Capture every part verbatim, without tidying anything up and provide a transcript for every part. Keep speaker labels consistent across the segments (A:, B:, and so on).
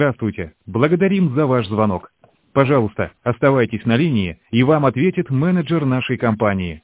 A: Здравствуйте. Благодарим за ваш звонок. Пожалуйста, оставайтесь на линии, и вам ответит менеджер нашей компании.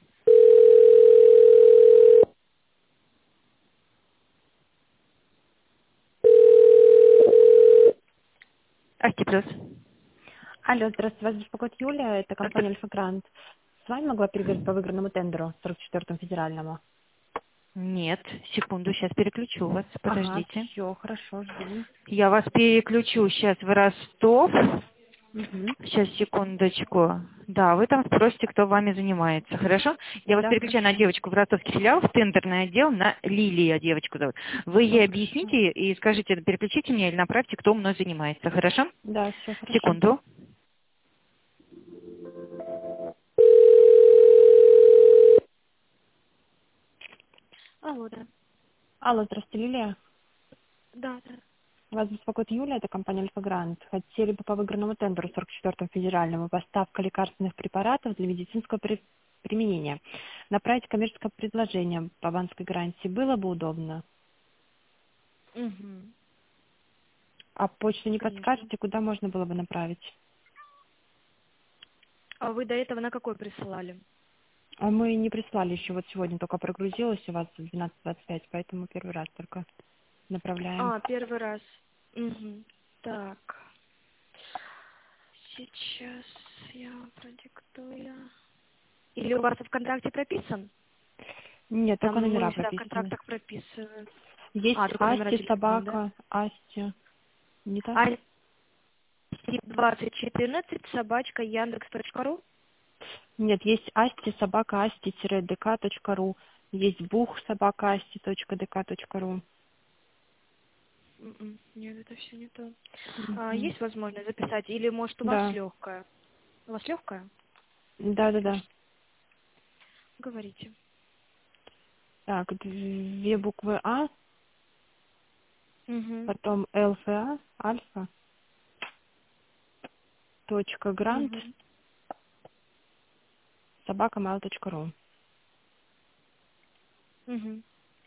B: Асти плюс.
C: Алло, здравствуйте, вас беспокоит Юлия, это компания Альфа Грант. С вами могла переговорить по выигранному тендеру, сорок четвёртому федеральному?
B: Нет, секунду, сейчас переключу вас,
C: Ага,
B: подождите.
C: все, хорошо, жду.
B: Я вас переключу сейчас в Ростов.
C: Угу.
B: Сейчас, секундочку. Да, вы там спросите, кто вами занимается, хорошо? Я вас
C: Да,
B: переключаю на
C: хорошо.
B: девочку в ростовский филиал, в тендерный отдел, на Лилия девочку зовут. Вы
C: Все
B: ей
C: хорошо.
B: объясните и скажите, переключите меня или направьте, кто мной занимается, хорошо?
C: Да, все хорошо.
B: Секунду. Алло, да.
C: Алло, здравствуйте, Лилия.
B: Да, да.
C: Вас беспокоит Юлия, это компания Альфа Грант. Хотели бы по выигранному тендеру сорок четвёртому федеральному поставка лекарственных препаратов для медицинского при- применения. Направить коммерческое предложение по банковской гарантии было бы удобно.
B: Угу.
C: А почту не
B: Конечно.
C: подскажете, куда можно было бы направить?
B: А вы до этого на какой присылали?
C: А мы не прислали еще, вот сегодня только прогрузилась у вас в двенадцать двадцать пять, поэтому первый раз только направляем.
B: А, первый раз. Угу. Так. Сейчас я вам продиктую. Или у вас в контракте прописан?
C: Нет, только
B: Там мы
C: номера
B: всегда в
C: прописаны.
B: контрактах прописываем.
C: Есть
B: А, только номера
C: Асти,
B: телефона, да?
C: собака, Асти. Не так?
B: А двадцать четырнадцать собачка яндекс.ру.
C: Нет, есть Асти, собака, асти-дк.ру. Есть бух, собака, асти.дк.ру.
B: М-м, Нет, это все не то. А,
C: Мгм.
B: есть возможность записать? Или может у вас
C: Да,
B: легкая? У вас легкая?
C: да, да, да.
B: Говорите.
C: Так, две буквы А,
B: Угу.
C: потом ЛФА, альфа, точка, грант,
B: Угу.
C: собака, mail.ru.
B: Угу.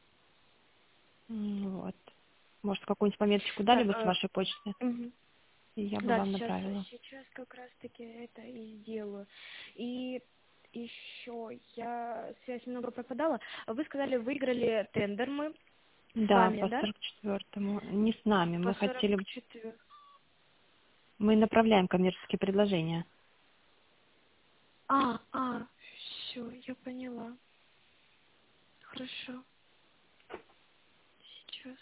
C: М, Вот. Может, какую-нибудь пометочку дали
B: Так,
C: бы с
B: э,
C: вашей почты,
B: мгм.
C: и я бы
B: Да,
C: вам
B: сейчас,
C: направила.
B: сейчас как раз-таки это и сделаю. И еще я связь немного пропадала. Вы сказали, выиграли тендер мы с
C: Да,
B: вами,
C: по
B: да?
C: сорок четвёртому. Не с нами.
B: По
C: Мы
B: сорок
C: хотели,
B: четыре.
C: мы направляем коммерческие предложения.
B: А, а, все, я поняла. Хорошо. Сейчас.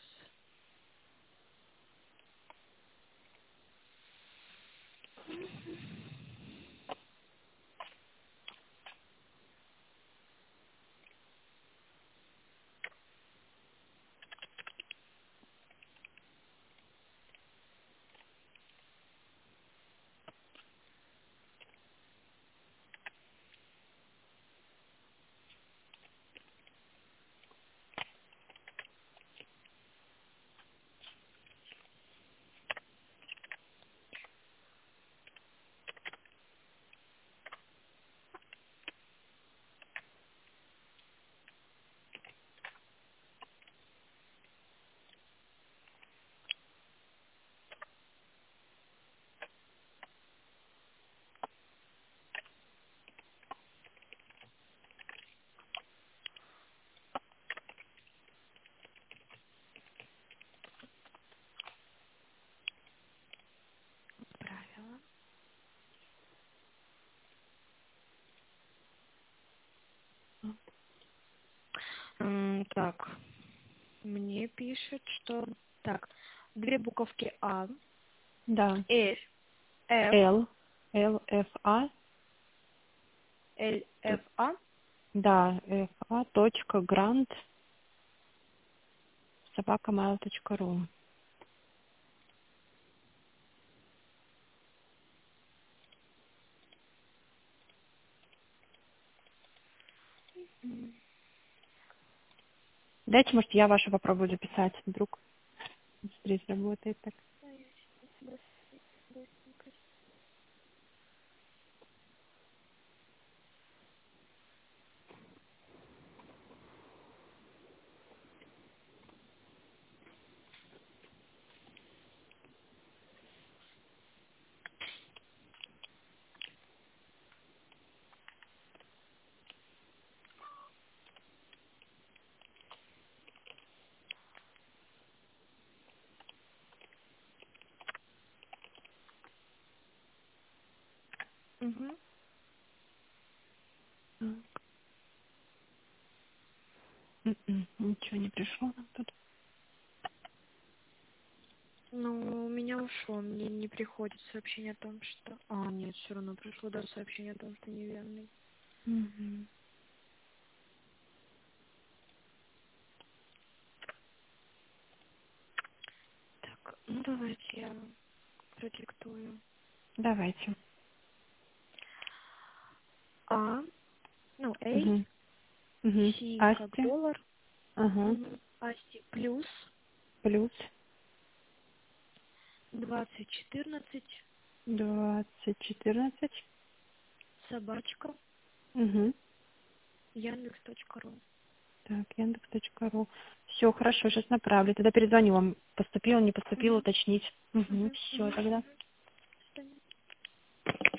B: Правила. М, Так, мне пишет, что... Так, две буковки А,
C: Да.
B: F, F,
C: Л, ЛФА,
B: L, F, A.
C: да, ФА, точка, грант, собака, mail.ru. Дайте, может, я вашу попробую записать. Вдруг быстрее сработает так.
B: Угу.
C: Так. М-м, Ничего не пришло нам тут.
B: Ну, у меня ушло, мне не приходит сообщение о том, что... А, нет, все равно пришло, да, сообщение о том, что неверный.
C: Мгм.
B: Так, ну давайте я продиктую.
C: Давайте.
B: А, ну, А,
C: Угу. Угу.
B: Си как
C: Асти.
B: доллар,
C: Ага.
B: угу. Асти плюс
C: Плюс
B: двадцать четырнадцать
C: двадцать четырнадцать.
B: собачка
C: Угу.
B: яндекс точка ру.
C: Так, яндекс.ру. Все, хорошо, сейчас направлю. Тогда перезвоню вам. Поступил, не поступил,
B: Угу.
C: уточнить. Угу.
B: Угу.
C: Все,
B: Угу.
C: тогда.